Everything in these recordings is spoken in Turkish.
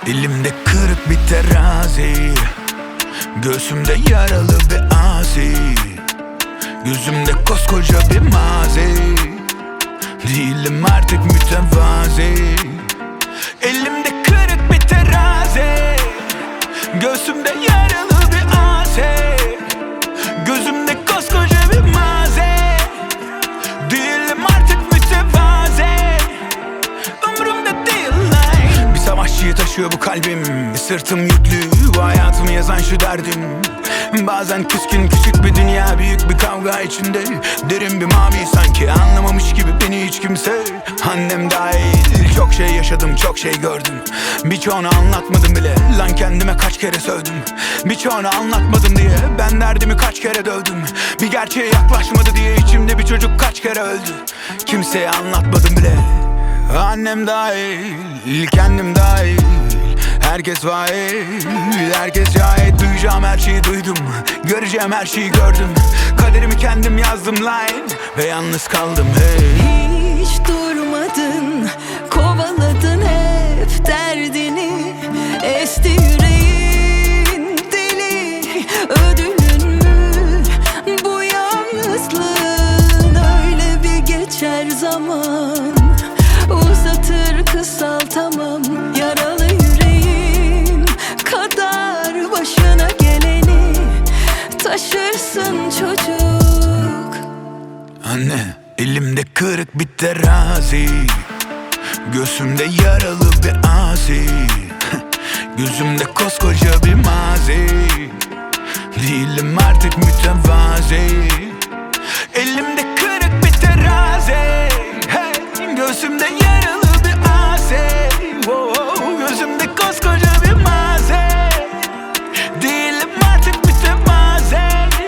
Dilimde kırık bir terazi, göğsümde yaralı bir asi, gözümde koskoca bir mazi. Değilim artık mütevazi. Elimde kırık bir terazi, göğsümde yaralı bir asi, gözümde koskoca bir mazi. Değilim artık mütevazi. Umrumda değil lan. Bir savaşçıyı taşıyor bu kalbim, sırtım yüklü, bu hayatımı yazan şu derdim. Bazen küskün küçük bir dünya, büyük bir kavga içinde. Derin bir mavi sanki, anlamamış gibi beni hiç kimse. Annem dahil çok şey yaşadım, çok şey gördüm. Birçoğunu anlatmadım bile, lan kendime kaç kere sövdüm. Birçoğunu anlatmadım diye ben derdimi kaç kere dövdüm. Bir gerçeğe yaklaşmadı diye içimde bir çocuk kaç kere öldü. Kimseye anlatmadım bile, annem dahil, kendim dahil. Herkes vail, herkes şahit. Duyacağım her şeyi duydum, göreceğim her şeyi gördüm. Kaderimi kendim yazdım line ve yalnız kaldım hey. Hiç durmadın, kovaladın hep derdini. Esti yüreğin deli, ödülün mü bu yalnızlığın? Öyle bir geçer zaman, uzatır kısaltamam yaralı yüreğin kadar. Başına geleni taşırsın çocuk. Anne, elimde kırık bir terazi, göğsümde yaralı bir asi, gözümde koskoca bir mazi. Değilim artık mütevazi. Elimde kırık bir terazi, hey, göğsümde yaralı bir asi, oh, gözümde koskoca bir mazi. Değilim artık mütevazi.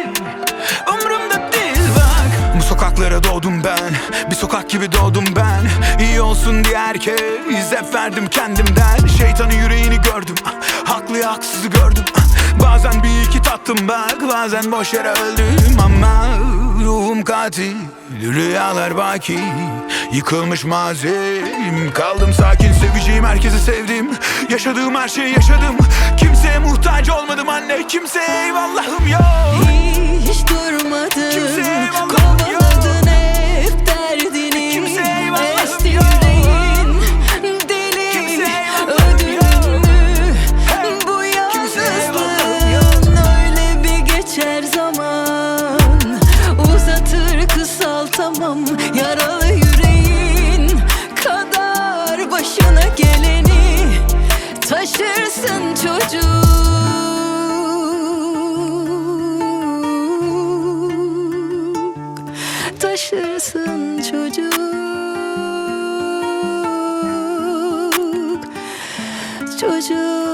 Umrumda değil bak. Bu sokaklara doğdum ben, bir sokak gibi doğdum ben. İyi olsun diye herkes hep verdim kendimden. Şeytanın yüreğini gördüm, haklıyı haksızı gördüm. Bazen bir iki tattım bak, bazen boş yere öldüm. Ama ruhum katil, rüyalar baki, yıkılmış mazim. Kaldım sakin, seveceğim herkesi sevdim. Yaşadığım her şeyi yaşadım. Kimseye muhtaç olmadım anne, kimseye eyvallahım yok. Hiç durmadın, Kimseye eyvallahım yok. kovaladın hep derdini. Kimseye eyvallahım Esti yok. yüreğin deli, Kimseye eyvallahım ödülün mü bu Kimseye eyvallahım yalnızlığın? Öyle bir geçer zaman, uzatır kısaltamam yaralı yüreğin kadar. Başına geleni taşırsın çocuk. Taşırsın çocuk. Çocuk.